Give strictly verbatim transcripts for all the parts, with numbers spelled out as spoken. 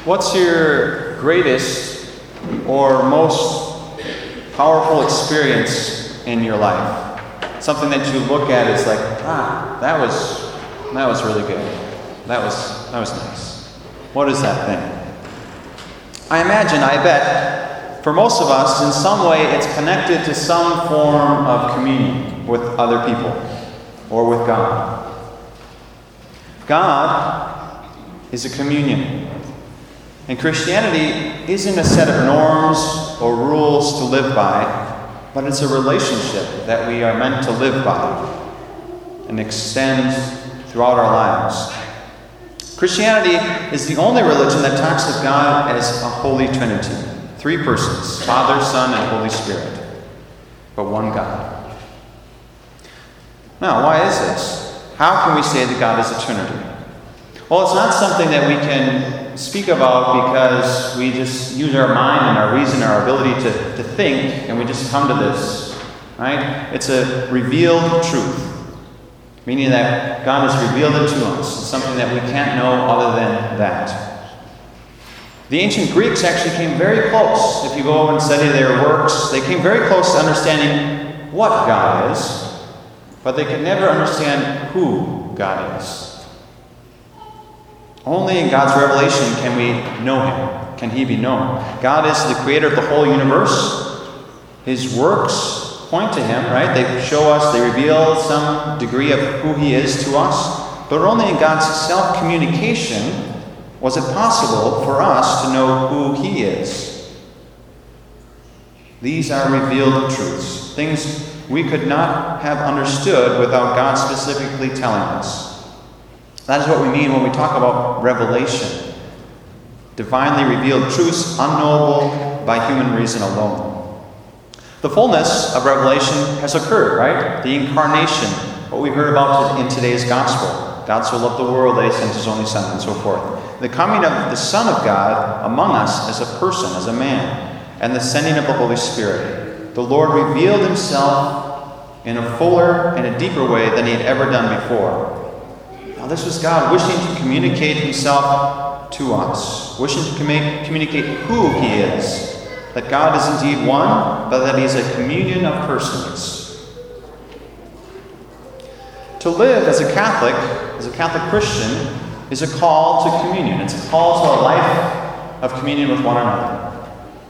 What's your greatest or most powerful experience in your life? Something that you look at is like, ah, that was that was really good. That was that was nice. What is that thing? I imagine, I bet, for most of us, in some way, it's connected to some form of communion with other people or with God. God is a communion. And Christianity isn't a set of norms or rules to live by, but it's a relationship that we are meant to live by and extend throughout our lives. Christianity is the only religion that talks of God as a Holy Trinity. Three persons, Father, Son, and Holy Spirit, but one God. Now, why is this? How can we say that God is a Trinity? Well, it's not something that we can speak about because we just use our mind and our reason, our ability to, to think, and we just come to this, right? It's a revealed truth, meaning that God has revealed it to us. It's something that we can't know other than that. The ancient Greeks actually came very close. If you go and study their works, they came very close to understanding what God is, but they could never understand who God is. Only in God's revelation can we know Him. Can He be known? God is the creator of the whole universe. His works point to Him, right? They show us, they reveal some degree of who He is to us. But only in God's self-communication was it possible for us to know who He is. These are revealed truths, things we could not have understood without God specifically telling us. That is what we mean when we talk about revelation. Divinely revealed truths unknowable by human reason alone. The fullness of revelation has occurred, right? The incarnation, what we heard about in today's gospel. God so loved the world that He sent His only Son, and so forth. The coming of the Son of God among us as a person, as a man, and the sending of the Holy Spirit. The Lord revealed Himself in a fuller and a deeper way than He had ever done before. Now, this was God wishing to communicate Himself to us, wishing to communicate who He is, that God is indeed one, but that He is a communion of persons. To live as a Catholic, as a Catholic Christian, is a call to communion. It's a call to a life of communion with one another.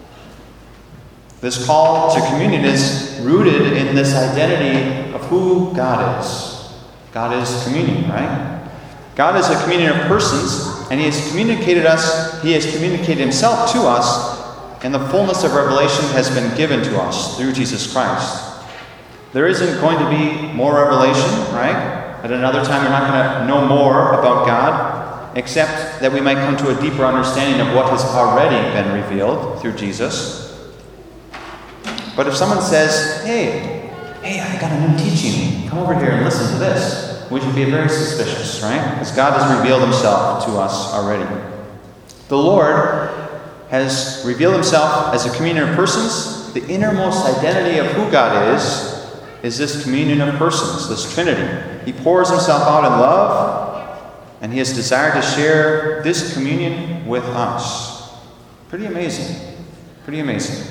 This call to communion is rooted in this identity of who God is. God is communion, right? God is a communion of persons, and He has communicated us, He has communicated Himself to us, and the fullness of revelation has been given to us through Jesus Christ. There isn't going to be more revelation, right? At another time, we're not going to know more about God, except that we might come to a deeper understanding of what has already been revealed through Jesus. But if someone says, hey, hey, I got a new teaching, come over here and listen to this, we should be very suspicious, right? Because God has revealed Himself to us already. The Lord has revealed Himself as a communion of persons. The innermost identity of who God is, is this communion of persons, this Trinity. He pours Himself out in love, and He has desired to share this communion with us. Pretty amazing. Pretty amazing.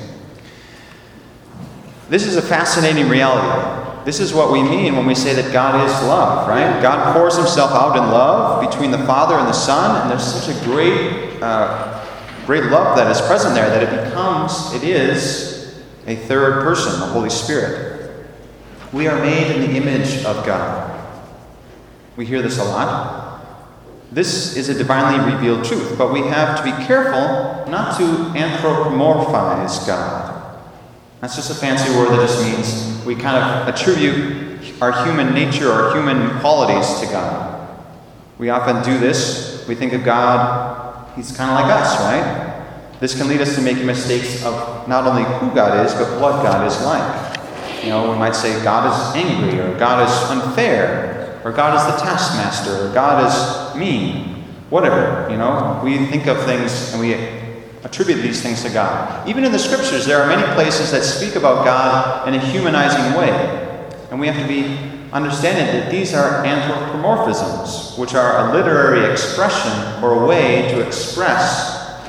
This is a fascinating reality. This is what we mean when we say that God is love, right? God pours Himself out in love between the Father and the Son, and there's such a great, uh, great love that is present there that it becomes, it is a third person, the Holy Spirit. We are made in the image of God. We hear this a lot. This is a divinely revealed truth, but we have to be careful not to anthropomorphize God. That's just a fancy word that just means we kind of attribute our human nature, our human qualities to God. We often do this. We think of God, He's kind of like us, right? This can lead us to making mistakes of not only who God is, but what God is like. You know, we might say God is angry, or God is unfair, or God is the taskmaster, or God is mean, whatever, you know. We think of things and we attribute these things to God. Even in the Scriptures, there are many places that speak about God in a humanizing way. And we have to be understanding that these are anthropomorphisms, which are a literary expression or a way to express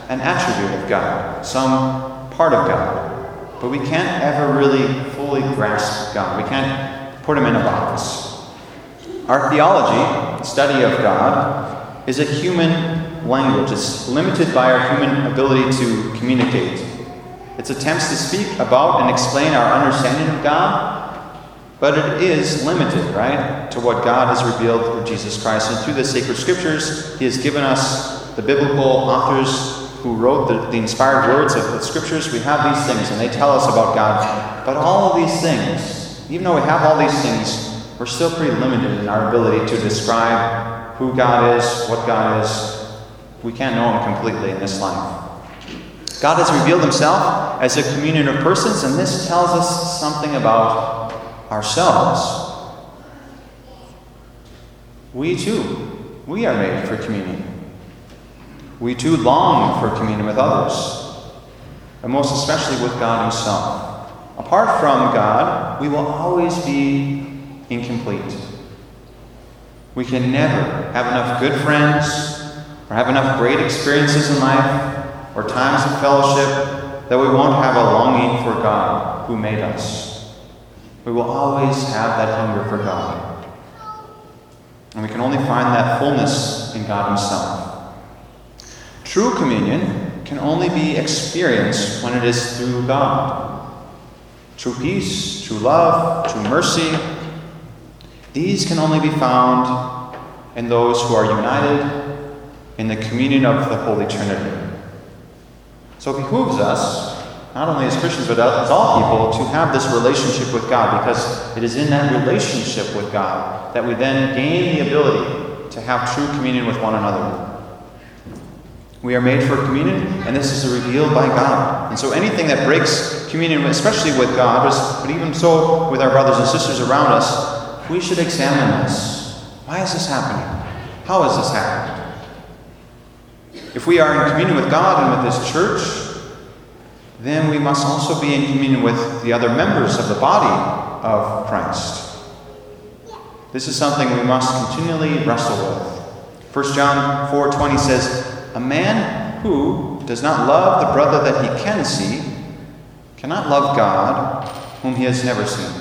an attribute of God, some part of God. But we can't ever really fully grasp God. We can't put him in a box. Our theology, the study of God, is a human language. It's limited by our human ability to communicate. It's attempts to speak about and explain our understanding of God, but it is limited, right, to what God has revealed through Jesus Christ. And through the sacred scriptures, he has given us the biblical authors who wrote the, the inspired words of the scriptures. We have these things, and they tell us about God. But all of these things, even though we have all these things, we're still pretty limited in our ability to describe who God is, what God is. We can't know him completely in this life. God has revealed himself as a communion of persons, and this tells us something about ourselves. We too, we are made for communion. We too long for communion with others, and most especially with God himself. Apart from God, we will always be incomplete. We can never have enough good friends or have enough great experiences in life or times of fellowship that we won't have a longing for God who made us. We will always have that hunger for God. And we can only find that fullness in God himself. True communion can only be experienced when it is through God. True peace, true love, true mercy, these can only be found in those who are united in the communion of the Holy Trinity. So it behooves us, not only as Christians, but as all people, to have this relationship with God, because it is in that relationship with God that we then gain the ability to have true communion with one another. We are made for communion, and this is revealed by God. And so anything that breaks communion, especially with God, but even so with our brothers and sisters around us, we should examine this. Why is this happening? How has this happened? If we are in communion with God and with his church, then we must also be in communion with the other members of the body of Christ. This is something we must continually wrestle with. First John four twenty says, "A man who does not love the brother that he can see cannot love God whom he has never seen."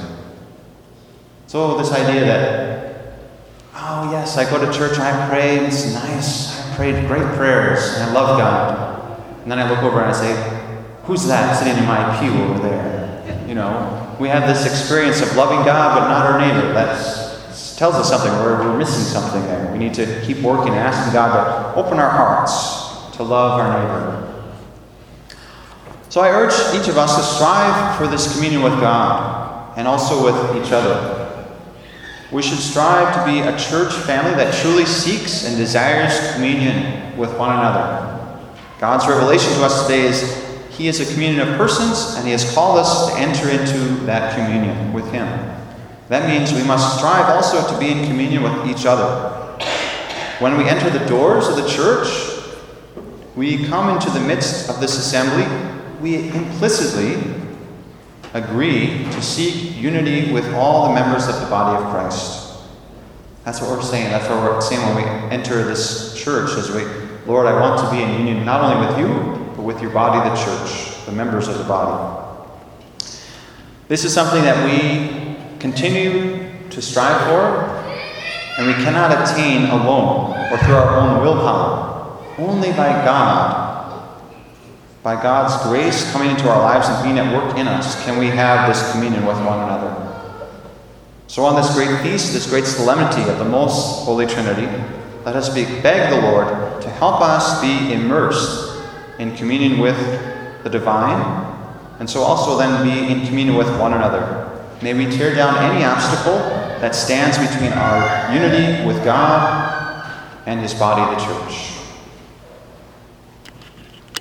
So this idea that, oh yes, I go to church, I pray, it's nice, I prayed great prayers, and I love God. And then I look over and I say, who's that sitting in my pew over there? You know, we have this experience of loving God but not our neighbor. That tells us something. We're, we're missing something there. We need to keep working and asking God to open our hearts to love our neighbor. So I urge each of us to strive for this communion with God and also with each other. We should strive to be a church family that truly seeks and desires communion with one another. God's revelation to us today is he is a communion of persons, and he has called us to enter into that communion with him. That means we must strive also to be in communion with each other. When we enter the doors of the church, we come into the midst of this assembly, we implicitly agree to seek unity with all the members of the body of Christ. That's what we're saying. That's what we're saying when we enter this church. As we, Lord, I want to be in union not only with you, but with your body, the church, the members of the body. This is something that we continue to strive for, and we cannot attain alone or through our own willpower. Only by God, by God's grace coming into our lives and being at work in us, can we have this communion with one another. So on this great feast, this great solemnity of the Most Holy Trinity, let us be, beg the Lord to help us be immersed in communion with the divine, and so also then be in communion with one another. May we tear down any obstacle that stands between our unity with God and his body, the church.